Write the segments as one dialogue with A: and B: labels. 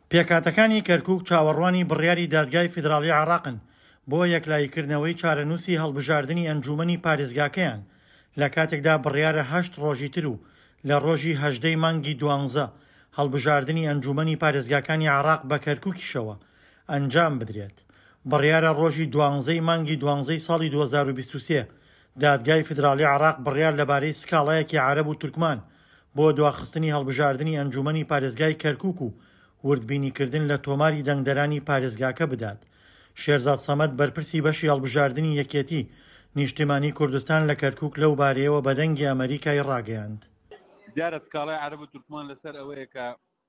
A: پێکاتەکانی کەرکووک چاوەڕوانی بڕیاری دادگای فیدراڵی عێراقن بۆ یەکلایکردنەوەی چارەنووسی هەڵبژاردننی ئەنجومەنی پارێزگاکەیان لە کاتێکدا بڕیارە 8 ڕۆژی تر و لە ڕۆژی 18 مانگی 12 هەڵبژاردننی ئەنجومەنی پارێزگاکانی عێراق بە کەرکووکیشەوە ئەنجام بدرێت. بڕیارە ڕۆژی 12 مانگی 12 ساڵی 2023 دادگای فیدراڵی عێراق بڕیار لەبارەی سکاڵایەکی عەرەب و تورکمان بۆ دواخستنی هەڵبژاردننی ئەنجومەنی پارێزگای کەرکووک و وردبینیکردن لە تۆماری دەنگدەرانی پارێزگاکە بدات. شێرزاد سەمەد بەرپرسی بەشی هەڵبژاردننی یەکێتی نیشتیمانی کوردستان لە کەرکووک لەو بارەیەوە بە دەنگی ئەمریکای ڕاگەیاند.
B: دیارە سکاڵای عەرەب و تورکمان لەسەر ئەوەیە کە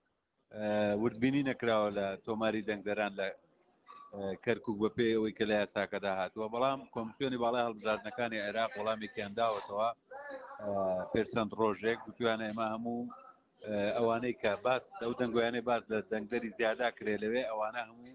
B: وردبینی نەکراوە لە تۆماری دەنگدەران لە کەرکووک بە پێی ئەوەی کە لە یاساکەدا هاتووە، بەڵام کۆمسیۆنی باڵای هەڵبژاردنەکانی عێراق وەڵامێکیان داوەتەوە پێرچەند ڕۆژێک گوتویانە ئێمە هەموو ئەوانەی کە باس ئەو دەنگۆیانەی باس لە دەنگدەری زیادا کرێ لەوێ ئەوانە هەموو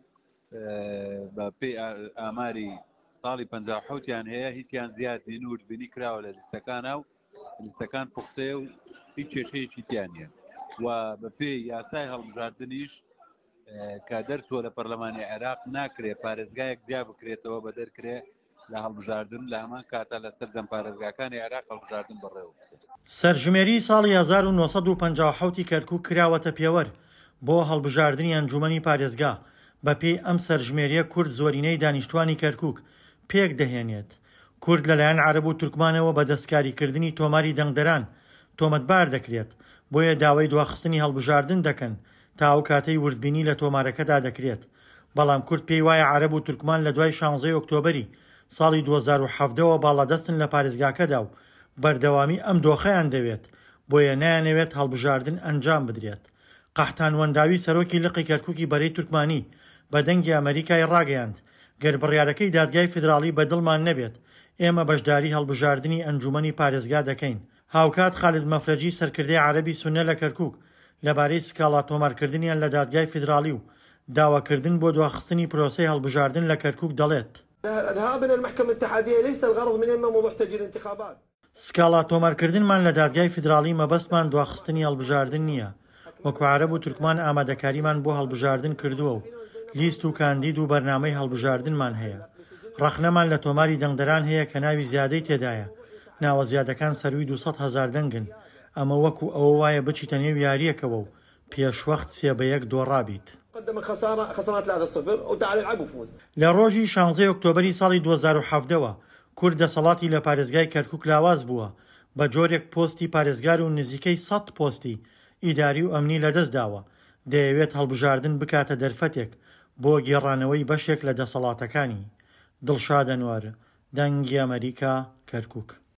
B: بە پێی ئاماری ساڵی 57یان هەیە هیچیان زیاد نین وردبینی کراوە لە لیستەکانە و لیستەکان پوختەیە و هیچ کێشەیەکی تیان نیە و بە پێی یاسای هەڵبژاردنیش کە دەرچووە لە پەرلەمانی عێراق ناکرێ پارێزگایەک جیا بکرێتەوە بە دەرکرێ لە هەڵبژاردن لە هەمان کاتە لە سەرجەم پارێزگاکانی عێراق هەڵبژاردن بەڕێوە
A: سەرژمێری ساڵی 1957 کەرکووک کراوەتە پێوەەر بۆ هەڵبژاردننی ئەنجومەنی پارێزگا. بەپێی ئەم سەرژمێریە کورد زۆرینەی دانیشتوانی کەرکووک پێک دەهێنێت. کورد لەلایەن عەرەب و تورکمانەوە بە دەستکاریکردنی تۆماری دەنگدەران تۆمەتبار دەکرێت، بۆیە داوای دواخستنی هەڵبژاردن دەکەن تا ئەو کاتەی وردبینی لە تۆمارەکەدا دەکرێت. بەڵام کورد پێی وایە عەرەب و تورکمان لە دوای 16 ئۆکتۆبەری ساڵی 2017ەوە باڵادەستن لە پارێزگاکەدا و بەردەوامی ئەم دۆخەیان دەوێت، بۆیە نایانەوێت هەڵبژاردن ئەنجام بدرێت. قەحتان وەنداوی سەرۆکی لقی کەرکووکی بەرەی تورکمانی بە دەنگی ئەمریکای ڕاگەیاند گەر بڕیارەکەی دادگای فیدراڵی بەدڵمان نەبێت ئێمە بەشداری هەڵبژاردننی ئەنجومەنی پارێزگا دەکەین. هاوکات خالید مەفرەجی سەرکردەی عەرەبی سوننە لە کەرکووک لەبارەی سکاڵا تۆمارکردنیان لە دادگای فیدراڵی و داواکردن بۆ دواخستنی پرۆسەی هەڵبژاردن لە کەرکووک دەڵێت
C: ذهابنا المحكمة الاتحادية ليس الغرض من إما موضوع تأجيل الانتخابات.
A: سکاڵا تۆمارکردنمان لە دادگای فیدراڵی مەبەستمان دواخستنی هەڵبژاردن نییە. وەکو عەرەب و تورکمان ئامادەکاریمان بۆ هەڵبژاردن کردووە و لیست و کاندید و بەرنامەی هەڵبژاردنمان هەیە. ڕەخنەمان لە تۆماری دەنگدەران هەیە کە ناوی زیادەی تێدایە. ناوە زیادەکان سەروی 200,000 دەنگن. ئەمە وەکو ئەوە وایە بچیتە نێو یاریەکەوە و پێشوەخت 3-1 دۆڕابیت. لە ڕۆژی 16 ئۆکتۆبەری ساڵی 2017ەوە کورد دەسەڵاتی لە پارێزگای کەرکووک لاواز بووە بە جۆرێک پۆستی پارێزگار و نزیکەی 100 پۆستی ئیداری و ئەمنی لەدەستداوە. دەیەوێت هەڵبژاردن بکاتە دەرفەتێک بۆ گێڕانەوەی بەشێک لە دەسەڵاتەکانی. دڵشاد ئەنوار، دەنگی ئەمریکا، کەرکووک.